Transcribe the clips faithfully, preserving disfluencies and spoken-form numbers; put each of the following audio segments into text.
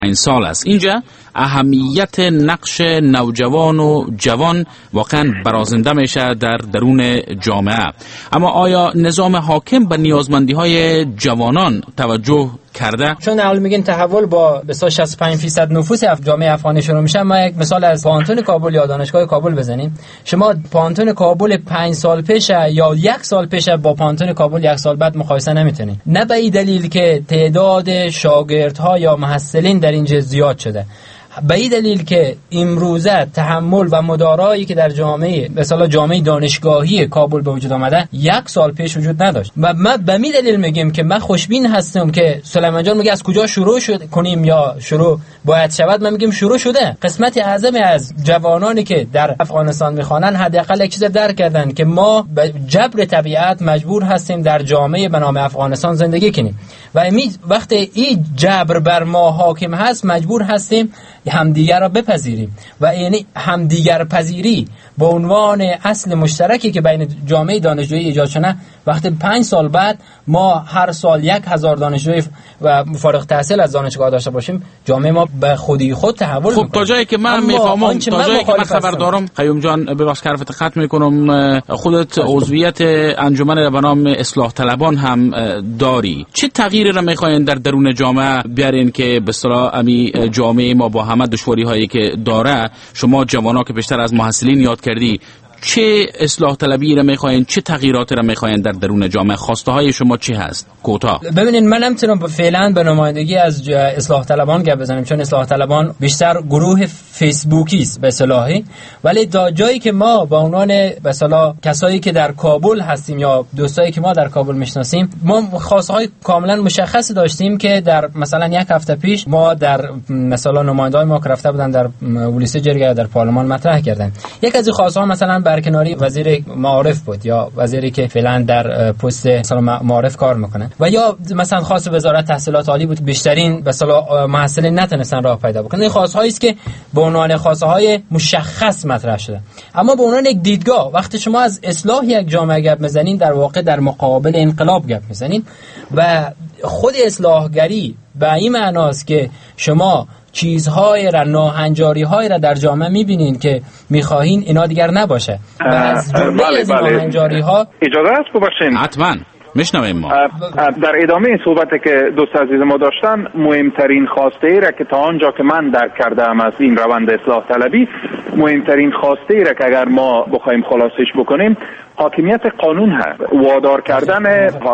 این سال است. اینجا اهمیت نقش نوجوان و جوان واقعا برازنده میشه در درون جامعه. اما آیا نظام حاکم به نیازمندی های جوانان توجه کرده؟ چون اول میگین تحول با به شصت و پنج درصد نفوس جامعه افغانی شروع میشه. ما یک مثال از پانتون کابل یا دانشگاه کابل بزنیم. شما پانتون کابل پنج سال پیش یا یک سال پیش با پانتون کابل یک سال بعد مقایسه نمیتونید. نه به این دلیل که تعداد شاگردها یا محصلین در اینجا زیاد شده، به این دلیل که امروزه تحمل و مدارایی که در جامعه مثلا جامعه دانشگاهی کابل به وجود آمده یک سال پیش وجود نداشت. و ما به می دلیل میگیم که من خوشبین هستم که سلیمان جان میگه از کجا شروع شد کنیم یا شروع باید شود. من میگم شروع شده. قسمت اعظم از جوانانی که در افغانستان میخوانن حداقل یک چیز درک کردن که ما به جبر طبیعت مجبور هستیم در جامعه به نام افغانستان زندگی کنیم و امید وقتی این جبر بر ما حاکم هست مجبور هستیم همدیگر را بپذیریم و یعنی همدیگر پذیری به عنوان اصل مشترکی که بین جامعه دانشجویی ایجاد شده. وقتی پنج سال بعد ما هر سال یک هزار دانشجوی و فارغ التحصیل از دانشگاه داشته باشیم، جامعه ما به خودی خود تحول خب تا جایی که من میفهمم، تا جایی که من خبر دارم، قیوم جان ببخشید حرفت قطع میکنم، خودت عضویت انجمن به نام اصلاح طلبان هم داری. چه تغییری را میخواین در درون جامعه بیارین که به اصطلاح امی جامعه ما با همه دشواری هایی که داره، شما جوانا که بیشتر از محصلین یاد کردی، چه اصلاح طلبی را میخواین، چه تغییراتی را میخواین در درون جامعه؟ خواسته های شما چی هست؟ کوتاه ببینید، من نمیتونم فعلا به نمایندگی از اصلاح طلبان گپ بزنم، چون اصلاح طلبان بیشتر گروه فیسبوکی است به اصطلاحی، ولی تا جایی که ما با عنوان به اصطلاح کسایی که در کابل هستیم یا دوستایی که ما در کابل میشناسیم، ما خواسته های کاملا مشخصی داشتیم که در مثلا یک هفته پیش ما در مثلا نماینده‌های ما که رفته بودن در ولایت جرگه در پارلمان مطرح کردن. یک از این خواسته ها مثلا برکناری وزیر معارف بود یا وزیری که فعلا در پست مثلا معارف کار میکنه، و یا مثلا خاص وزارت تحصیلات عالی بود، بیشترین مثلا محصلین نتونستن راه پیدا بکنن. این خواسته هایی است که به عنوان خواسته های مشخص مطرح شده. اما به عنوان یک دیدگاه، وقتی شما از اصلاح یک جامعه گپ میزنین، در واقع در مقابل انقلاب گپ میزنین و خود اصلاحگری به این معناست که شما چیزهای را، ناهنجاری‌های را در جامعه می‌بینین که می‌خواهین اینا دیگر نباشه و از جمله از ناهنجاری‌ها اجازه است ببخشید. حتما میشنویم. ما در ادامه این صحبتی که دوست عزیز ما داشتن، مهمترین خواسته ای را که تا آنجا که من درک کردم از این روند اصلاح طلبی، مهمترین خواسته ای را که اگر ما بخوایم خلاصش بکنیم، حاکمیت قانون هست. وادار کردن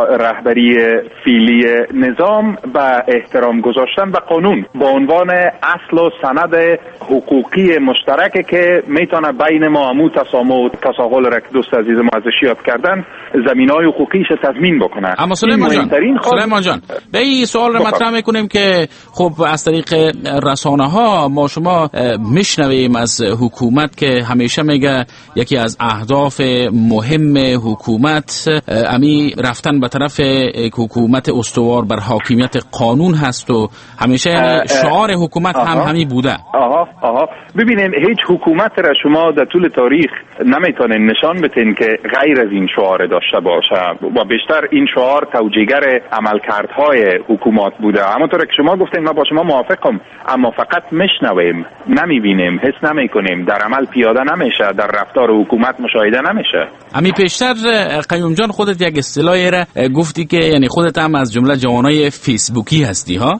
رهبری فعلی نظام و احترام گذاشتن به قانون به عنوان اصل و سند حقوقی مشترکی که میتونه بین ما همو تسامح و تساهل را که دوست عزیز ما ازش یاد کردن زمینهای حقوقیش تضمین بکنه. اما سلیمان جان، سلیمان جان به این سوال رو مطرح میکنیم که خب از طریق رسانه ها ما شما میشنویم از حکومت که همیشه میگه یکی از اهداف مهم حکومت امی رفتن به طرف حکومت استوار بر حاکمیت قانون هست و همیشه یعنی شعار حکومت آها. هم همی بوده. آها آها ببینین، هیچ حکومت را شما در طول تاریخ نمیتونین نشان بدین که غیر از این شعار داشته باشه و بیشتر این شعار توجیهگر عملکردهای حکومت بوده. همونطور که شما گفتین، ما با شما موافقم، اما فقط میشنویم، نمیبینیم، حس نمیکنیم، در عمل پیاده نمیشه، در رفتار حکومت مشاهده نمیشه. امی پیشتر قیوم جان خودت یک اصطلاحی را گفتی که یعنی خودت هم از جمله جوانای فیسبوکی هستی ها.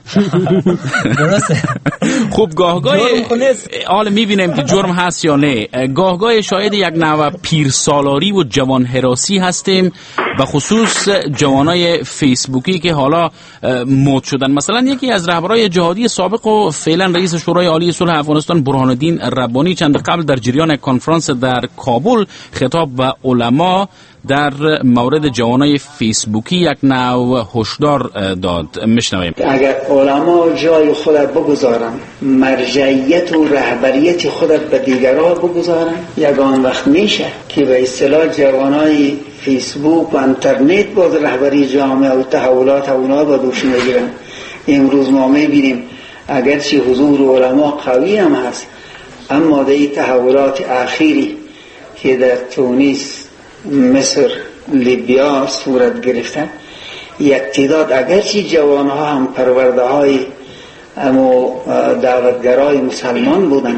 درسته. خوب گاهگاه حال میبینیم که جرم هست یا نه، گاهگاه شاید یک نوع پیرسالاری و جوان هراسی هستیم، به خصوص جوانای فیسبوکی که حالا مد شدن. مثلا یکی از رهبرای جهادی سابق و فعلا رئیس شورای عالی صلح افغانستان برهان الدین ربانی چند قبل در جریان کنفرانس در کابل خطاب به علما در مورد جوانای فیسبوکی یک نوع هشدار داد. میشنویم. اگر علما جای خود بگذارن، مرجعیت و رهبریت خود به دیگران بگذارن، یگان وقت میشه که به اصطلاح جوانای فیسبوک و اینترنت با رهبری جامعه و تحولات اونا با دوش میگیرن. امروز ما میبینیم اگرچه حضور علما قوی هم هست، اما در تحولات اخیری که در تونس، مصر، لیبیا صورت گرفتن، یک تعداد اگرچه جوانها هم پرورده های اما دعوتگرای مسلمان بودن،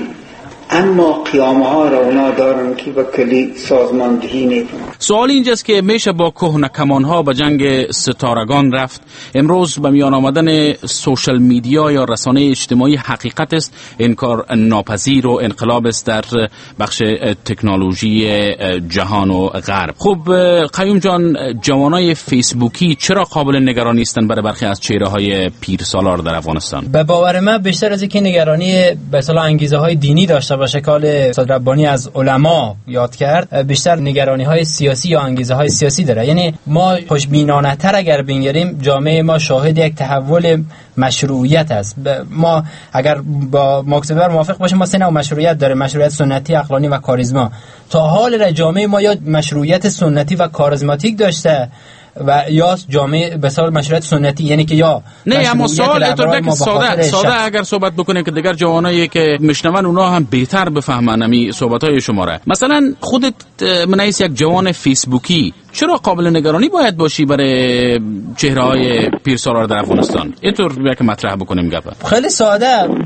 اما قیامه ها را اونا دارن که به کلی سازماندهی نکنن. سوال اینجاست که میشه با کهنه کمان ها به جنگ ستارگان رفت. امروز به میان آمدن سوشل میدیا یا رسانه اجتماعی حقیقت است، این کار ناپذیر و انقلاب است در بخش تکنولوژی جهان و غرب. خب قیوم جان، جوانای فیسبوکی چرا قابل نگرانی هستند برای برخی از چهره های پیرسالار در افغانستان؟ به باور من بیشتر از اینکه نگرانی به اصطلاح انگیزه های دینی داشته باشه که استاد ربانی از علما یاد کرد، بیشتر نگرانی های سیاسی یا انگیزه های سیاسی داره. یعنی ما خوشبینانه تر اگر بنگریم، جامعه ما شاهد یک تحول مشروعیت است. ما اگر با ماکس‌وبر موافق باشیم، ما سه نوع مشروعیت داره: مشروعیت سنتی، عقلانی و کاریزما. تا حال را جامعه ما یا مشروعیت سنتی و کاریزماتیک داشته و یا جامعه به صورت مشروعیت سنتی، یعنی که یا نه. اما سوال اینطور که ساده ساده اگر صحبت بکنه که دیگر جوانایی که میشنون اونا هم بهتر بفهمن امی صحبت‌های شما را. مثلا خودت منیس یک جوان فیسبوکی چرا قابل نگرانی باید باشی برای چهره‌های پیرسالار در افغانستان؟ اینطور یک مطرح بکنیم گپ. خیلی ساده،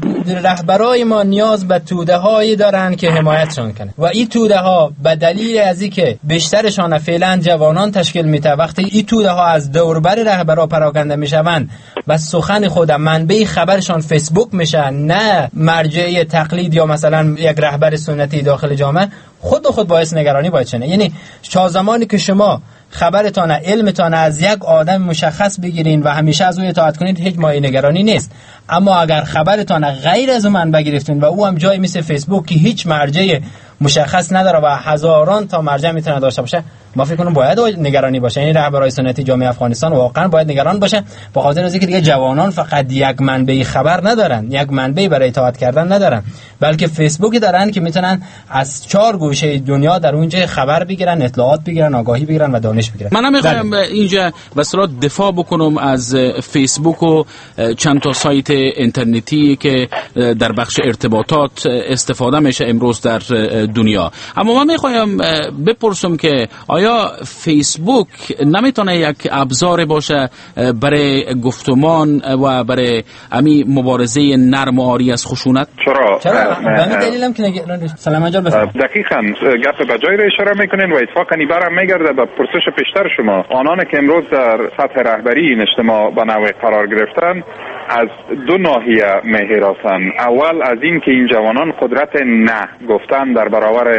رهبرای ما نیاز به توده‌هایی دارن که حمایتشان کنه و این توده‌ها به دلیل از اینکه بیشترشان فعلا جوانان تشکیل میده، وقتی این توده‌ها از دوربر رهبرا پراکنده میشوند و سخن خود منبع خبرشان فیسبوک میشه، نه مرجع تقلید یا مثلا یک رهبر سنتی داخل جامعه، خود به خود باعث نگرانی باید شنه. یعنی تا زمانی که شما خبرتان، علمتان از یک آدم مشخص بگیرین و همیشه از او اطاعت کنید، هیچ مایه نگرانی نیست. اما اگر خبرتان غیر از اون منبع گرفتین و او هم جای مثل فیسبوک که هیچ مرجع مشخص نداره و هزاران تا مرجع میتونه داشته باشه، ما فکر کنم باید نگرانی باشه. یعنی رهبرای سنتی جامعه افغانستان واقعا باید نگران باشه، به خاطر اینکه دیگه جوانان فقط یک منبع خبر ندارن، یک منبع برای اطاعت کردن ندارن، بلکه فیسبوک دارن که میتونن از چهار گوشه دنیا در اونجا خبر بگیرن، اطلاعات بگیرن، آگاهی بگیرن و دانش بگیرن. من نمیخوام اینجا به اصطلاح دفاع بکنم از فیسبوک و چند تا سایت اینترنتی که در بخش ارتباطات استفاده میشه امروز در دنیا، اما من میخوایم بپرسم که آیا فیسبوک نمیتونه یک ابزار باشه برای گفتمان و برای امی مبارزه نرم و عاری از خشونت؟ چرا؟ چرا؟ به همین دلیلم که سلام جان بفرمایید. دقیقاً گپ به جای را اشاره میکنین و اتفاقاً برام میگرده به پرسش پیشتر شما. آنان که امروز در سطح رهبری این اجتماع به نوعی قرار گرفتن از دو ناحیه می‌هراسن. اول از این که این جوانان قدرت نه گفتن در برابر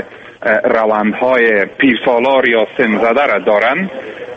روندهای پیرسالار یا سن‌زده را دارن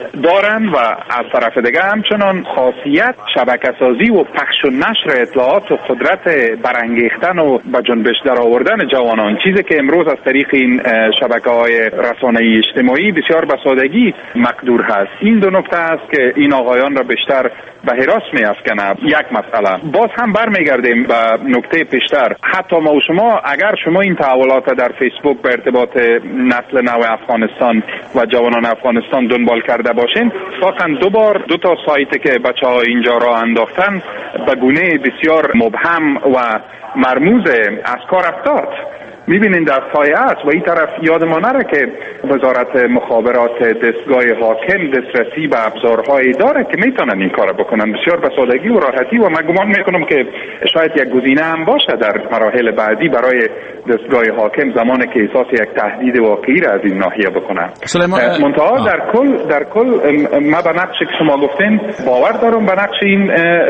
دارن و از طرف دیگه همچنان خاصیت شبکه‌سازی و پخش و نشر اطلاعات و قدرت برانگیختن و به جنبش در آوردن جوانان، چیزی که امروز از طریق این شبکه‌های رسانه‌ای اجتماعی بسیار به سادگی مقدور هست. این دو نکته است که این آقایان را بیشتر به هراس می‌افکنه. یک مسئله باز هم برمیگردیم به نکته پیشتر، حتی ما و شما اگر شما این تحولات در فیسبوک به ارتباط نسل نو افغانستان و جوانان افغانستان دنبال کرده باشین، فقط دو بار دو تا سایت که بچه‌ها اینجا را انداختن به گونه بسیار مبهم و مرموز از کار افتاد. میبینین در سایه است و این طرف یادمان نره که وزارت مخابرات دستگاه حاکم دسترسی به ابزارهایی داره که میتونن این کار بکنن بسیار به سادگی و راحتی، و من گمان میکنم که شاید یک گزینه هم باشه در مراحل بعدی برای دستگاه حاکم زمانی که احساس یک تهدید واقعی را از این ناحیه بکنن. منتها در کل در کل ما به نقش که شما گفتین باور دارم به نقش این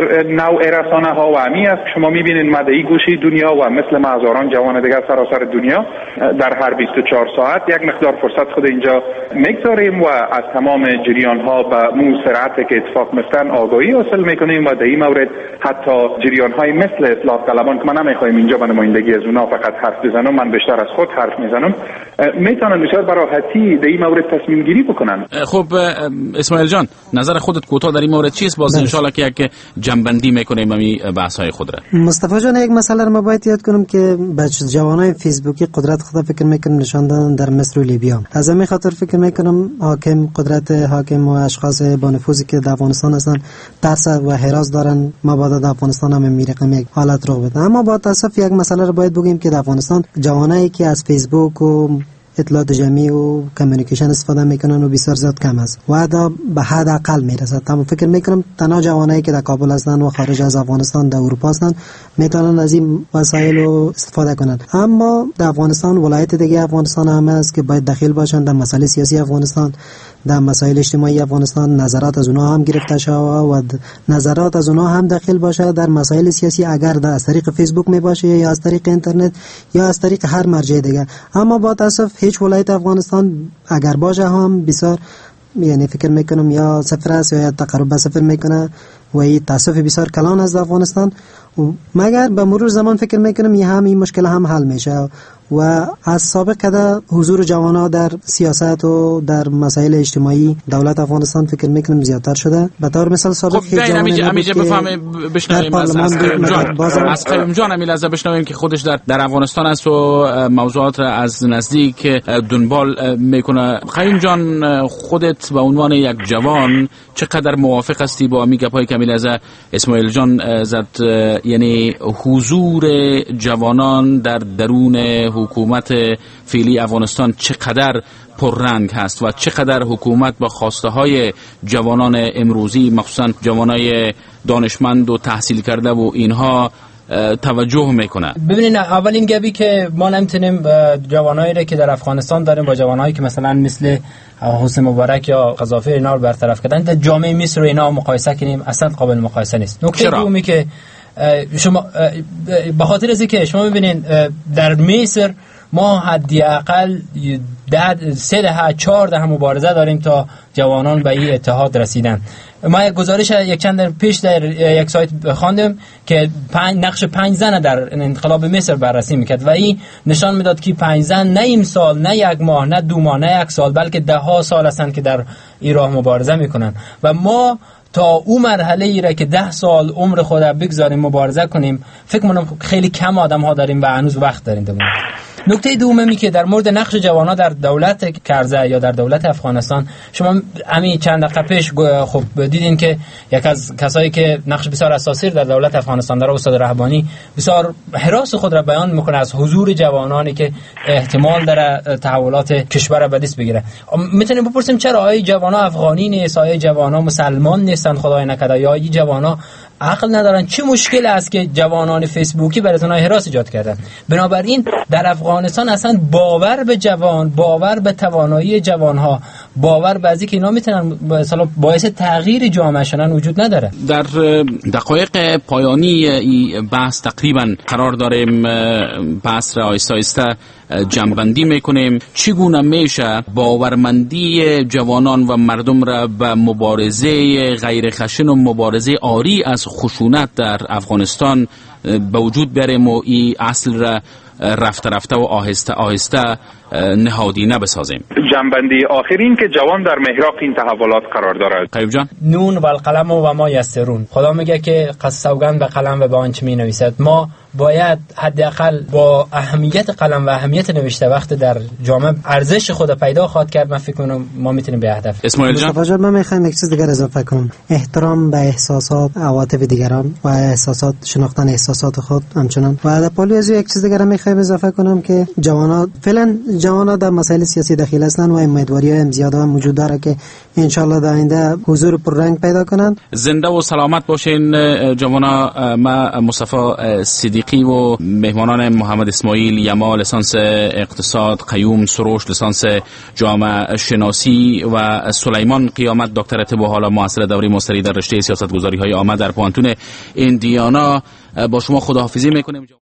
نوع رسانه ها و امی است. شما میبینین مدعی گوشی دنیا و مثل ما هزاران جوان دیگر سراسر دنیا در هر بیست و چهار ساعت یک مقدار فرصت خود اینجا میگذاریم و از تمام جریان ها به مو سرعت که اتفاق میفتن آگاهی حاصل میکنیم و در این مورد حتی جریان های مثل اصلاح طلبان که من نمیخوایم اینجا به نمایندگی از اونا فقط حرف بزنم، من بیشتر از خود حرف میزنم، میتونن بسیار به راحتی در این مورد تصمیم گیری بکنن. خب اسماعیل جان، نظر خودت کوتاه در این مورد چیست؟ باز ان شاءالله که یک جنبندی میکنیم می بحث های خود را. مصطفی جان، یک مسئله رو ما باید یاد کنیم که بچه جوانای فیسبوکی قدرت خدا فکر میکنم نشان دادن در مصر و لیبیا. از همین خاطر فکر میکنم حاکم قدرت حاکم و اشخاص با نفوذی که در افغانستان هستن ترس و هراس دارن مبادا در افغانستان هم میرقم یک حالت رخ بده. اما با تاسف یک مسئله رو باید بگیم که در افغانستان جوانایی که از فیسبوک و اطلاعات جمعی و کمیونیکیشن استفاده میکنن و بسیار زیاد کم است و حتی به حد اقل میرسد. تمام فکر میکنم تنها جوانایی که در کابل هستند و خارج از افغانستان در اروپا هستند میتونن از این وسایل استفاده کنند. اما در افغانستان ولایت دیگه افغانستان هم است که باید دخیل باشند در مسائل سیاسی افغانستان، در مسائل اجتماعی افغانستان، نظرات از اونها هم گرفته شود و نظرات از اونها هم داخل باشه در مسائل سیاسی، اگر در از طریق فیسبوک می باشه یا از طریق اینترنت یا از طریق هر مرجع دیگه. اما با تاسف هیچ ولایت افغانستان اگر باشه هم بسیار یعنی فکر میکنم یا صفر است یا تقریبا صفر میکنه و این تاسف بسیار کلان از افغانستان، مگر به مرور زمان فکر میکنم یه هم این مشکل هم حل میشه و از سابق کده حضور جوانان در سیاست و در مسائل اجتماعی دولت افغانستان فکر میکنم زیادتر شده. به طور مثال سابق خب در همیشه همیشه بفهمه بشنویم از از قیوم جان از قیوم جان همین لحظه بشنویم که خودش در در افغانستان است و موضوعات را از نزدیک دنبال میکنه. قیوم جان، خودت به عنوان یک جوان چقدر موافق هستی با امی گپایی که همین لحظه اسماعیل جان زد، یعنی حضور جوانان در درون حکومت فعلی افغانستان چقدر پررنگ هست و چقدر حکومت با خواسته های جوانان امروزی مخصوصا جوانای دانشمند و تحصیل کرده و اینها توجه میکنه؟ ببینید، اولین گپی که ما نمیتونیم جوانایی را که در افغانستان داریم با جوانایی که مثلا مثل حسین مبارک یا قذافی اینا رو برطرف کردن در جامعه مصر و اینا مقایسه کنیم، اصلا قابل مقایسه نیست. نکته دومی که شما به خاطر از اینکه شما ببینید در مصر ما حداقل ده سه ده چهار ده مبارزه داریم تا جوانان به این اتحاد رسیدن. ما یک گزارش یک چند پیش در یک سایت خواندم که پنج نقش پنج زن در انقلاب مصر بررسی میکرد و این نشان میداد که پنج زن نه این سال، نه یک ماه، نه دو ماه، نه یک سال، بلکه ده ها سال هستند که در این راه مبارزه میکنن و ما تا اون مرحله ای را که ده سال عمر خود را بگذاریم مبارزه کنیم، فکر کنم خیلی کم آدم ها داریم و هنوز وقت داریم دوم. نکته دومی که در مورد نقش جوانان در دولت کرزه یا در دولت افغانستان، شما همین چند دقیقه پیش خب دیدین که یک از کسایی که نقش بسیار اساسی در دولت افغانستان داره، استاد رهبانی، بسیار حراس خود را بیان میکنه از حضور جوانانی که احتمال داره تحولات کشور را به دست بگیره. میتونیم بپرسیم چرا آیا جوانا افغانی نیست، آیا جوانا مسلمان نیستن خدای نکرده، یا این جوانا عقل ندارن؟ چه مشکل است که جوانان فیسبوکی برای اونها حراس ایجاد کردن؟ بنابراین در افغانستان اصلا باور به جوان، باور به توانایی جوانها، باور به اینکه اینا میتونن مثلا باعث تغییر جامعه شدن وجود نداره. در دقایق پایانی این بحث تقریبا قرار داریم بحث را آیسته آیسته جمع‌بندی میکنیم. چگونه میشه باورمندی جوانان و مردم را به مبارزه غیر خشن و مبارزه عاری از خشونت در افغانستان به وجود بیاریم و این اصل را رفته رفته و آهسته آهسته نهادینه بسازیم؟ جنبندی آخرین که جوان در محراق این تحولات قرار دارد. قیوم جان، نون و القلم و ما یسرون، خدا میگه که سوگند به قلم و به آنچه می نویسد. ما باید حداقل با اهمیت قلم و اهمیت نوشته وقت در جامعه ارزش خود پیدا خواهد کرد. من فکر کنم ما میتونیم به هدف. اسماعیل جان، مصطفی جان، من میخوام یک چیز دیگر اضافه کنم. احترام به احساسات عواطف دیگران و احساسات، شناختن احساسات خود همچنان. و در پالی از یک چیز دیگر میخوام اضافه کنم که جوانان فعلا جوانان در مسائل سیاسی دخیل هستند و امیدواری هم زیاده هم وجود داره که ان شاء الله در آینده حضور پررنگ پیدا کنند. زنده و سلامت باشین جوانا. ما مصطفی صدیقی و مهمانان محمد اسماعیل یما لیسانس اقتصاد، قیوم سروش لیسانس جامعه شناسی و سلیمان قیامت دکتر طب و حالا معاصر دوره مستری در رشته سیاست گذاری های عامه در پانتون ایندیانا با شما خداحافظی میکنیم.